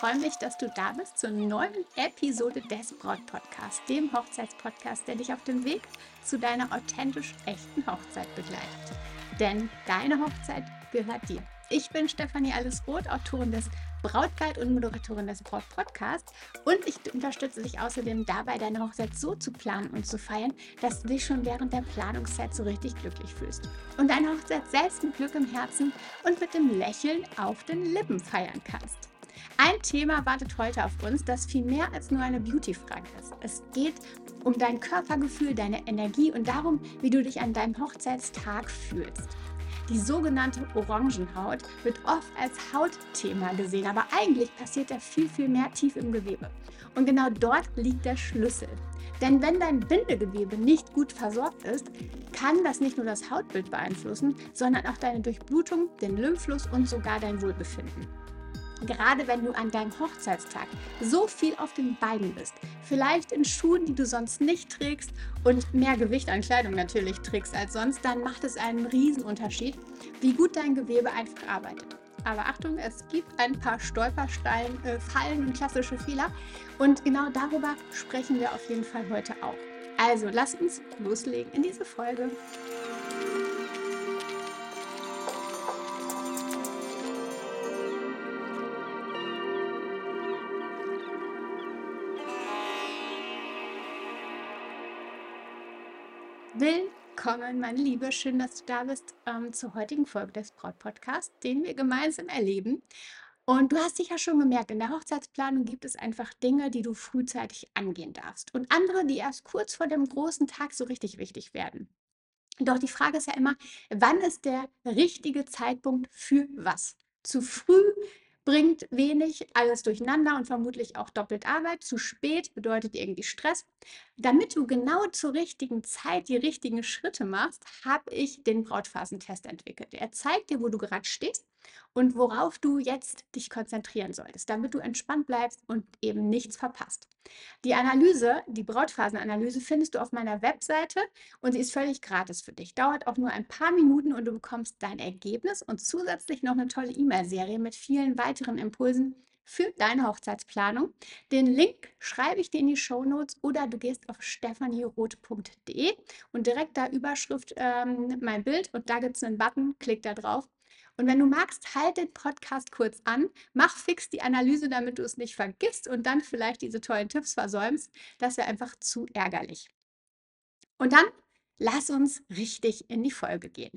freue mich, dass du da bist zur neuen Episode des Braut-Podcasts, dem Hochzeitspodcast, der dich auf dem Weg zu deiner authentisch echten Hochzeit begleitet. Denn deine Hochzeit gehört dir. Ich bin Stefanie Allesroth, Autorin des Brautguide und Moderatorin des Braut-Podcasts, und ich unterstütze dich außerdem dabei, deine Hochzeit so zu planen und zu feiern, dass du dich schon während der Planungszeit so richtig glücklich fühlst und deine Hochzeit selbst mit Glück im Herzen und mit dem Lächeln auf den Lippen feiern kannst. Ein Thema wartet heute auf uns, das viel mehr als nur eine Beauty-Frage ist. Es geht um dein Körpergefühl, deine Energie und darum, wie du dich an deinem Hochzeitstag fühlst. Die sogenannte Orangenhaut wird oft als Hautthema gesehen, aber eigentlich passiert da viel, viel mehr tief im Gewebe. Und genau dort liegt der Schlüssel. Denn wenn dein Bindegewebe nicht gut versorgt ist, kann das nicht nur das Hautbild beeinflussen, sondern auch deine Durchblutung, den Lymphfluss und sogar dein Wohlbefinden. Gerade wenn du an deinem Hochzeitstag so viel auf den Beinen bist, vielleicht in Schuhen, die du sonst nicht trägst und mehr Gewicht an Kleidung natürlich trägst als sonst, dann macht es einen Riesenunterschied, wie gut dein Gewebe einfach arbeitet. Aber Achtung, es gibt ein paar Stolpersteine, Fallen und klassische Fehler, und genau darüber sprechen wir auf jeden Fall heute auch. Also lass uns loslegen in diese Folge. Willkommen, meine Liebe. Schön, dass du da bist zur heutigen Folge des Braut-Podcasts, den wir gemeinsam erleben. Und du hast sicher schon gemerkt, in der Hochzeitsplanung gibt es einfach Dinge, die du frühzeitig angehen darfst und andere, die erst kurz vor dem großen Tag so richtig wichtig werden. Doch die Frage ist ja immer, wann ist der richtige Zeitpunkt für was? Zu früh bringt wenig, alles durcheinander und vermutlich auch doppelt Arbeit. Zu spät bedeutet irgendwie Stress. Damit du genau zur richtigen Zeit die richtigen Schritte machst, habe ich den Brautphasentest entwickelt. Er zeigt dir, wo du gerade stehst und worauf du jetzt dich konzentrieren solltest, damit du entspannt bleibst und eben nichts verpasst. Die Analyse, die Brautphasenanalyse, findest du auf meiner Webseite, und sie ist völlig gratis für dich. Dauert auch nur ein paar Minuten und du bekommst dein Ergebnis und zusätzlich noch eine tolle E-Mail-Serie mit vielen weiteren Impulsen für deine Hochzeitsplanung. Den Link schreibe ich dir in die Shownotes oder du gehst auf stefanieroth.de und direkt da Überschrift mein Bild, und da gibt es einen Button, klick da drauf. Und wenn du magst, halt den Podcast kurz an, mach fix die Analyse, damit du es nicht vergisst und dann vielleicht diese tollen Tipps versäumst. Das wäre einfach zu ärgerlich. Und dann lass uns richtig in die Folge gehen.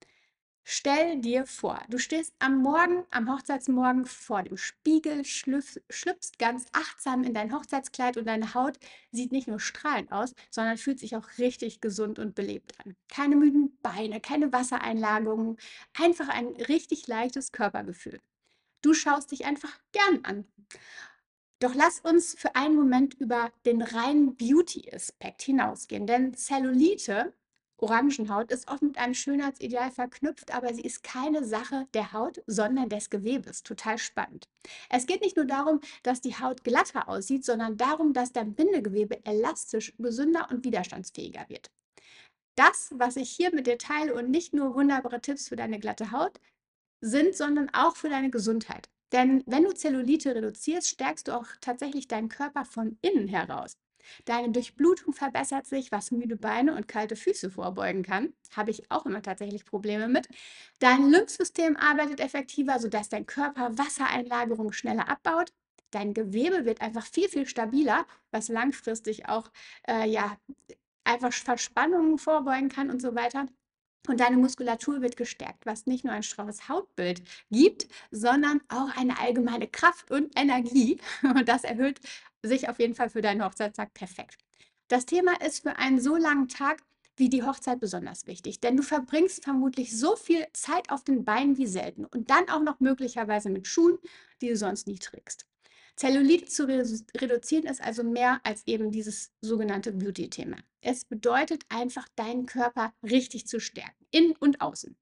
Stell dir vor, du stehst am Morgen, am Hochzeitsmorgen vor dem Spiegel, schlüpfst ganz achtsam in dein Hochzeitskleid und deine Haut sieht nicht nur strahlend aus, sondern fühlt sich auch richtig gesund und belebt an. Keine müden Beine, keine Wassereinlagerungen, einfach ein richtig leichtes Körpergefühl. Du schaust dich einfach gern an. Doch lass uns für einen Moment über den reinen Beauty-Aspekt hinausgehen, denn Zellulite, Orangenhaut, ist oft mit einem Schönheitsideal verknüpft, aber sie ist keine Sache der Haut, sondern des Gewebes. Total spannend. Es geht nicht nur darum, dass die Haut glatter aussieht, sondern darum, dass dein Bindegewebe elastisch, gesünder und widerstandsfähiger wird. Das, was ich hier mit dir teile, und nicht nur wunderbare Tipps für deine glatte Haut sind, sondern auch für deine Gesundheit. Denn wenn du Zellulite reduzierst, stärkst du auch tatsächlich deinen Körper von innen heraus. Deine Durchblutung verbessert sich, was müde Beine und kalte Füße vorbeugen kann. Habe ich auch immer tatsächlich Probleme mit. Dein Lymphsystem arbeitet effektiver, sodass dein Körper Wassereinlagerung schneller abbaut. Dein Gewebe wird einfach viel, viel stabiler, was langfristig auch ja, einfach Verspannungen vorbeugen kann und so weiter. Und deine Muskulatur wird gestärkt, was nicht nur ein straffes Hautbild gibt, sondern auch eine allgemeine Kraft und Energie. Und das erhöht sich auf jeden Fall für deinen Hochzeitstag perfekt. Das Thema ist für einen so langen Tag wie die Hochzeit besonders wichtig, denn du verbringst vermutlich so viel Zeit auf den Beinen wie selten und dann auch noch möglicherweise mit Schuhen, die du sonst nie trägst. Zellulite zu reduzieren ist also mehr als eben dieses sogenannte Beauty-Thema. Es bedeutet einfach, deinen Körper richtig zu stärken, innen und außen.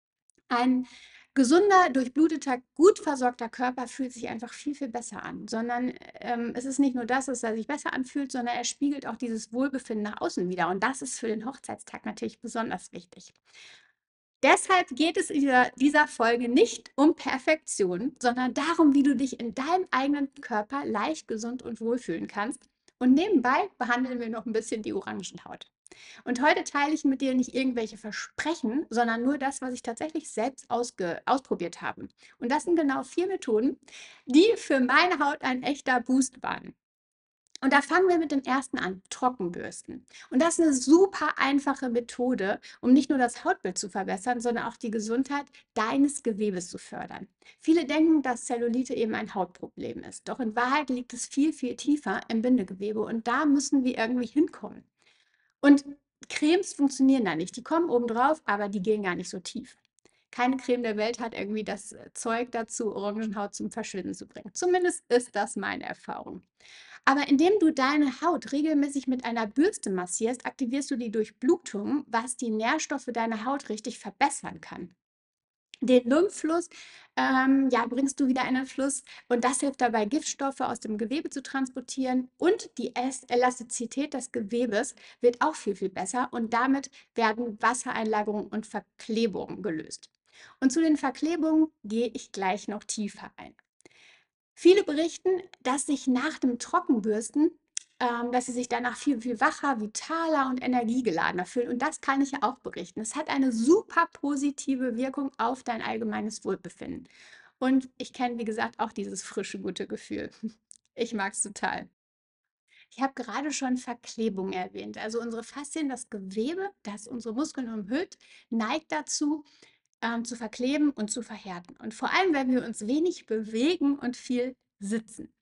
Ein gesunder, durchbluteter, gut versorgter Körper fühlt sich einfach viel, viel besser an, sondern es ist nicht nur das, dass er sich besser anfühlt, sondern er spiegelt auch dieses Wohlbefinden nach außen wieder. Und das ist für den Hochzeitstag natürlich besonders wichtig. Deshalb geht es in dieser Folge nicht um Perfektion, sondern darum, wie du dich in deinem eigenen Körper leicht, gesund und wohlfühlen kannst. Und nebenbei behandeln wir noch ein bisschen die Orangenhaut. Und heute teile ich mit dir nicht irgendwelche Versprechen, sondern nur das, was ich tatsächlich selbst ausprobiert habe. Und das sind genau 4 Methoden, die für meine Haut ein echter Boost waren. Und da fangen wir mit dem ersten an, Trockenbürsten. Und das ist eine super einfache Methode, um nicht nur das Hautbild zu verbessern, sondern auch die Gesundheit deines Gewebes zu fördern. Viele denken, dass Zellulite eben ein Hautproblem ist. Doch in Wahrheit liegt es viel, viel tiefer im Bindegewebe. Und da müssen wir irgendwie hinkommen. Und Cremes funktionieren da nicht. Die kommen oben drauf, aber die gehen gar nicht so tief. Keine Creme der Welt hat irgendwie das Zeug dazu, Orangenhaut zum Verschwinden zu bringen. Zumindest ist das meine Erfahrung. Aber indem du deine Haut regelmäßig mit einer Bürste massierst, aktivierst du die Durchblutung, was die Nährstoffe deiner Haut richtig verbessern kann. Den Lymphfluss ja, bringst du wieder in den Fluss und das hilft dabei, Giftstoffe aus dem Gewebe zu transportieren und die Elastizität des Gewebes wird auch viel, viel besser und damit werden Wassereinlagerungen und Verklebungen gelöst. Und zu den Verklebungen gehe ich gleich noch tiefer ein. Viele berichten, dass sich nach dem Trockenbürsten dass sie sich danach viel, viel wacher, vitaler und energiegeladener fühlen. Und das kann ich ja auch berichten. Es hat eine super positive Wirkung auf dein allgemeines Wohlbefinden. Und ich kenne, wie gesagt, auch dieses frische, gute Gefühl. Ich mag es total. Ich habe gerade schon Verklebung erwähnt. Also unsere Faszien, das Gewebe, das unsere Muskeln umhüllt, neigt dazu, zu verkleben und zu verhärten. Und vor allem, wenn wir uns wenig bewegen und viel sitzen.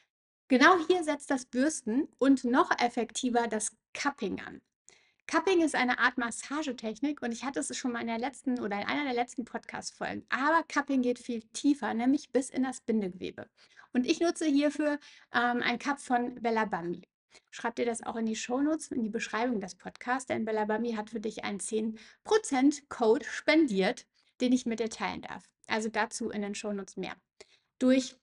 Genau hier setzt das Bürsten und noch effektiver das Cupping an. Cupping ist eine Art Massagetechnik und ich hatte es schon mal in der letzten oder in einer der letzten Podcast-Folgen. Aber Cupping geht viel tiefer, nämlich bis in das Bindegewebe. Und ich nutze hierfür ein Cup von Bella Bambi. Schreib dir das auch in die Shownotes, in die Beschreibung des Podcasts, denn Bella Bambi hat für dich einen 10% Code spendiert, den ich mit dir teilen darf. Also dazu in den Shownotes mehr. Durch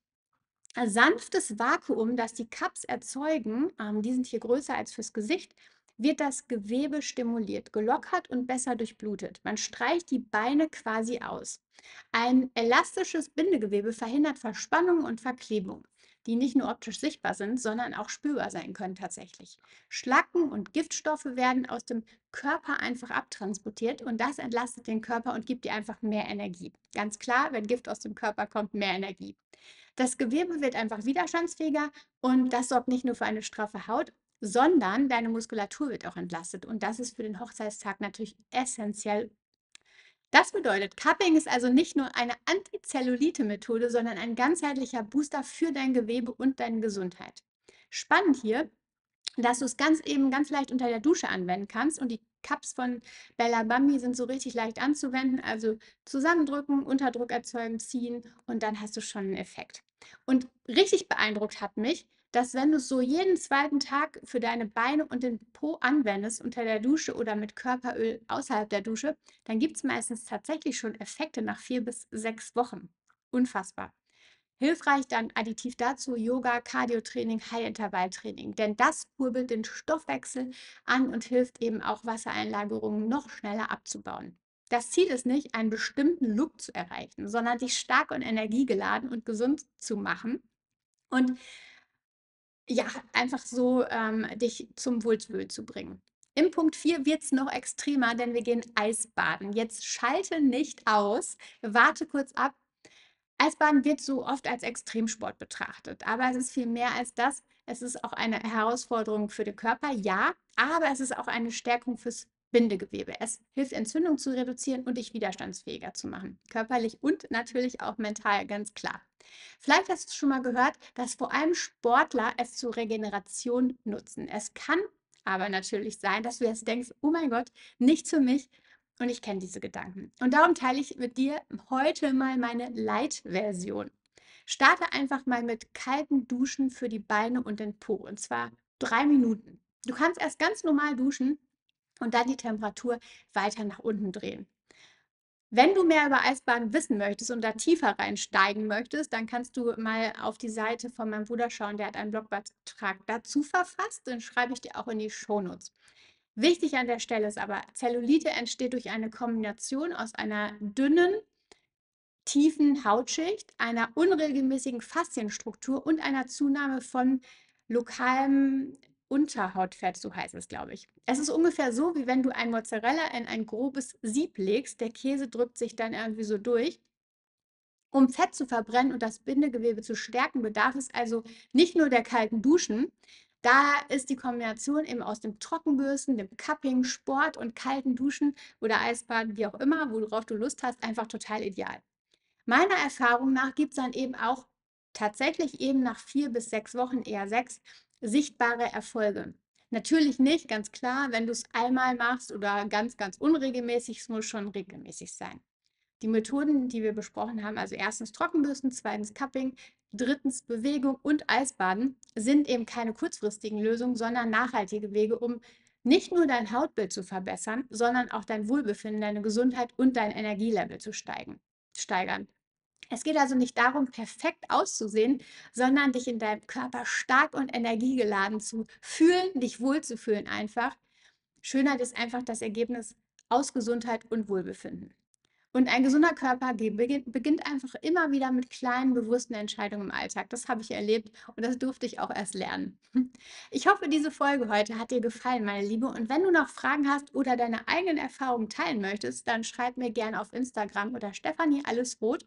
sanftes Vakuum, das die Cups erzeugen, die sind hier größer als fürs Gesicht, wird das Gewebe stimuliert, gelockert und besser durchblutet. Man streicht die Beine quasi aus. Ein elastisches Bindegewebe verhindert Verspannung und Verklebung, die nicht nur optisch sichtbar sind, sondern auch spürbar sein können tatsächlich. Schlacken und Giftstoffe werden aus dem Körper einfach abtransportiert und das entlastet den Körper und gibt dir einfach mehr Energie. Ganz klar, wenn Gift aus dem Körper kommt, mehr Energie. Das Gewebe wird einfach widerstandsfähiger und das sorgt nicht nur für eine straffe Haut, sondern deine Muskulatur wird auch entlastet. Und das ist für den Hochzeitstag natürlich essentiell. Das bedeutet, Cupping ist also nicht nur eine Antizellulite-Methode, sondern ein ganzheitlicher Booster für dein Gewebe und deine Gesundheit. Spannend hier, dass du es ganz leicht unter der Dusche anwenden kannst. Und die Cups von Bella Bambi sind so richtig leicht anzuwenden. Also zusammendrücken, Unterdruck erzeugen, ziehen und dann hast du schon einen Effekt. Und richtig beeindruckt hat mich, dass wenn du es so jeden zweiten Tag für deine Beine und den Po anwendest, unter der Dusche oder mit Körperöl außerhalb der Dusche, dann gibt es meistens tatsächlich schon Effekte nach 4 bis 6 Wochen. Unfassbar. Hilfreich dann additiv dazu Yoga, Cardiotraining, High-Intervalltraining, denn das kurbelt den Stoffwechsel an und hilft eben auch Wassereinlagerungen noch schneller abzubauen. Das Ziel ist nicht, einen bestimmten Look zu erreichen, sondern dich stark und energiegeladen und gesund zu machen und ja, einfach so dich zum Wohlfühlen zu bringen. Im Punkt 4 wird es noch extremer, denn wir gehen Eisbaden. Jetzt schalte nicht aus, warte kurz ab. Eisbaden wird so oft als Extremsport betrachtet, aber es ist viel mehr als das. Es ist auch eine Herausforderung für den Körper, ja, aber es ist auch eine Stärkung fürs Bindegewebe. Es hilft, Entzündung zu reduzieren und dich widerstandsfähiger zu machen. Körperlich und natürlich auch mental, ganz klar. Vielleicht hast du schon mal gehört, dass vor allem Sportler es zur Regeneration nutzen. Es kann aber natürlich sein, dass du jetzt denkst, oh mein Gott, nichts für mich. Und ich kenne diese Gedanken. Und darum teile ich mit dir heute mal meine Light-Version. Starte einfach mal mit kalten Duschen für die Beine und den Po. Und zwar 3 Minuten. Du kannst erst ganz normal duschen und dann die Temperatur weiter nach unten drehen. Wenn du mehr über Eisbaden wissen möchtest und da tiefer reinsteigen möchtest, dann kannst du mal auf die Seite von meinem Bruder schauen. Der hat einen Blogbeitrag dazu verfasst. Den schreibe ich dir auch in die Shownotes. Wichtig an der Stelle ist aber, Zellulite entsteht durch eine Kombination aus einer dünnen, tiefen Hautschicht, einer unregelmäßigen Faszienstruktur und einer Zunahme von lokalem Unterhautfett, so heißt es, glaube ich. Es ist ungefähr so, wie wenn du ein Mozzarella in ein grobes Sieb legst. Der Käse drückt sich dann irgendwie so durch. Um Fett zu verbrennen und das Bindegewebe zu stärken, bedarf es also nicht nur der kalten Duschen. Da ist die Kombination eben aus dem Trockenbürsten, dem Cupping, Sport und kalten Duschen oder Eisbaden, wie auch immer, worauf du Lust hast, einfach total ideal. Meiner Erfahrung nach gibt es dann eben auch tatsächlich eben nach 4 bis 6 Wochen, eher 6, sichtbare Erfolge. Natürlich nicht, ganz klar, wenn du es einmal machst oder ganz, ganz unregelmäßig, es muss schon regelmäßig sein. Die Methoden, die wir besprochen haben, also erstens Trockenbürsten, zweitens Cupping, drittens Bewegung und Eisbaden, sind eben keine kurzfristigen Lösungen, sondern nachhaltige Wege, um nicht nur dein Hautbild zu verbessern, sondern auch dein Wohlbefinden, deine Gesundheit und dein Energielevel zu steigern. Es geht also nicht darum, perfekt auszusehen, sondern dich in deinem Körper stark und energiegeladen zu fühlen, dich wohlzufühlen einfach. Schönheit ist einfach das Ergebnis aus Gesundheit und Wohlbefinden. Und ein gesunder Körper beginnt einfach immer wieder mit kleinen, bewussten Entscheidungen im Alltag. Das habe ich erlebt und das durfte ich auch erst lernen. Ich hoffe, diese Folge heute hat dir gefallen, meine Liebe. Und wenn du noch Fragen hast oder deine eigenen Erfahrungen teilen möchtest, dann schreib mir gerne auf Instagram oder Stefanie Allesroth.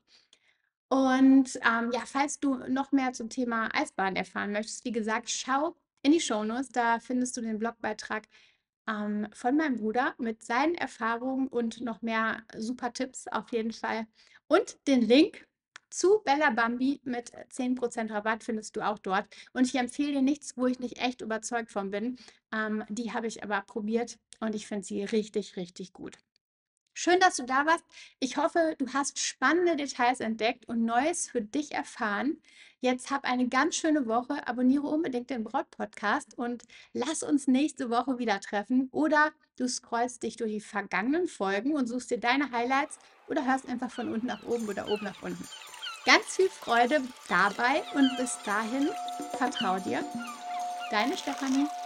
Und ja, falls du noch mehr zum Thema Eisbaden erfahren möchtest, wie gesagt, schau in die Shownotes, da findest du den Blogbeitrag von meinem Bruder mit seinen Erfahrungen und noch mehr super Tipps auf jeden Fall. Und den Link zu Bella Bambi mit 10% Rabatt findest du auch dort. Und ich empfehle dir nichts, wo ich nicht echt überzeugt von bin. Die habe ich aber probiert und ich finde sie richtig, richtig gut. Schön, dass du da warst. Ich hoffe, du hast spannende Details entdeckt und Neues für dich erfahren. Jetzt hab eine ganz schöne Woche. Abonniere unbedingt den Braut-Podcast und lass uns nächste Woche wieder treffen. Oder du scrollst dich durch die vergangenen Folgen und suchst dir deine Highlights oder hörst einfach von unten nach oben oder oben nach unten. Ganz viel Freude dabei und bis dahin, vertrau dir. Deine Stefanie.